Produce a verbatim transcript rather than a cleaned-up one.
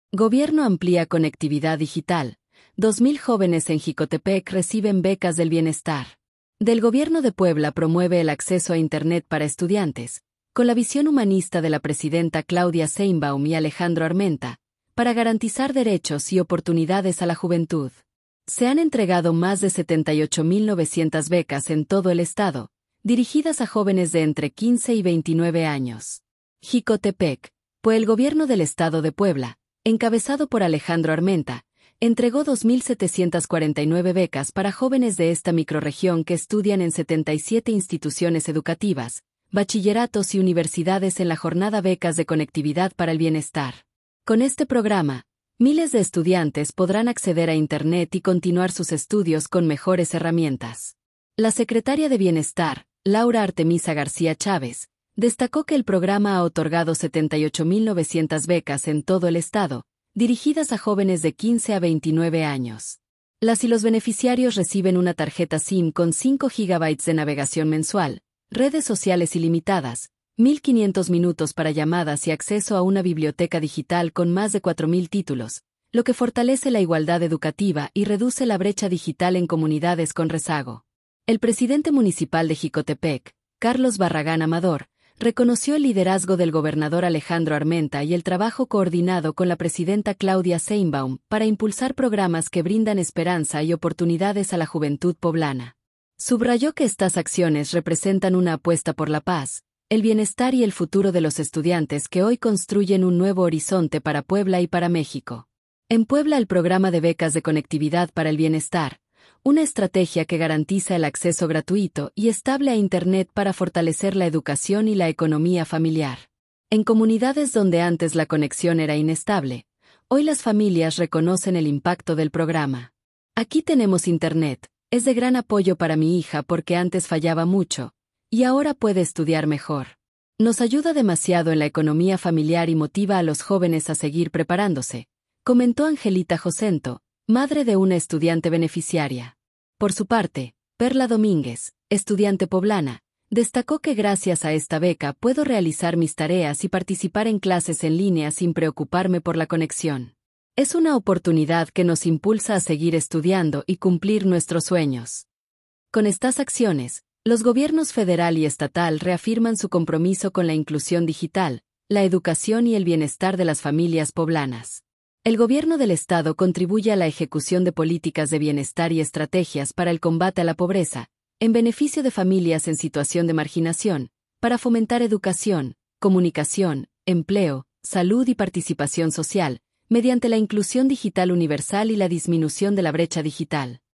Gobierno amplía conectividad digital. Dos mil jóvenes en Jicotepec reciben becas del bienestar. Del Gobierno de Puebla promueve el acceso a Internet para estudiantes, con la visión humanista de la presidenta Claudia Sheinbaum y Alejandro Armenta, para garantizar derechos y oportunidades a la juventud. Se han entregado más de setenta y ocho mil novecientas becas en todo el estado, dirigidas a jóvenes de entre quince y veintinueve años. Jicotepec, pues el Gobierno del Estado de Puebla, encabezado por Alejandro Armenta, entregó dos mil setecientas cuarenta y nueve becas para jóvenes de esta microrregión que estudian en setenta y siete instituciones educativas, bachilleratos y universidades en la jornada Becas de Conectividad para el Bienestar. Con este programa, miles de estudiantes podrán acceder a Internet y continuar sus estudios con mejores herramientas. La secretaria de Bienestar, Laura Artemisa García Chávez, destacó que el programa ha otorgado setenta y ocho mil novecientas becas en todo el estado, dirigidas a jóvenes de quince a veintinueve años. Las y los beneficiarios reciben una tarjeta SIM con cinco gigabytes de navegación mensual, redes sociales ilimitadas, mil quinientos minutos para llamadas y acceso a una biblioteca digital con más de cuatro mil títulos, lo que fortalece la igualdad educativa y reduce la brecha digital en comunidades con rezago. El presidente municipal de Jicotepec, Carlos Barragán Amador, reconoció el liderazgo del gobernador Alejandro Armenta y el trabajo coordinado con la presidenta Claudia Sheinbaum para impulsar programas que brindan esperanza y oportunidades a la juventud poblana. Subrayó que estas acciones representan una apuesta por la paz, el bienestar y el futuro de los estudiantes que hoy construyen un nuevo horizonte para Puebla y para México. En Puebla, el programa de becas de conectividad para el bienestar, una estrategia que garantiza el acceso gratuito y estable a Internet para fortalecer la educación y la economía familiar. En comunidades donde antes la conexión era inestable, hoy las familias reconocen el impacto del programa. Aquí tenemos Internet, es de gran apoyo para mi hija porque antes fallaba mucho, y ahora puede estudiar mejor. Nos ayuda demasiado en la economía familiar y motiva a los jóvenes a seguir preparándose, comentó Angelita Josento, madre de una estudiante beneficiaria. Por su parte, Perla Domínguez, estudiante poblana, destacó que gracias a esta beca puedo realizar mis tareas y participar en clases en línea sin preocuparme por la conexión. Es una oportunidad que nos impulsa a seguir estudiando y cumplir nuestros sueños. Con estas acciones, los gobiernos federal y estatal reafirman su compromiso con la inclusión digital, la educación y el bienestar de las familias poblanas. El gobierno del estado contribuye a la ejecución de políticas de bienestar y estrategias para el combate a la pobreza, en beneficio de familias en situación de marginación, para fomentar educación, comunicación, empleo, salud y participación social, mediante la inclusión digital universal y la disminución de la brecha digital.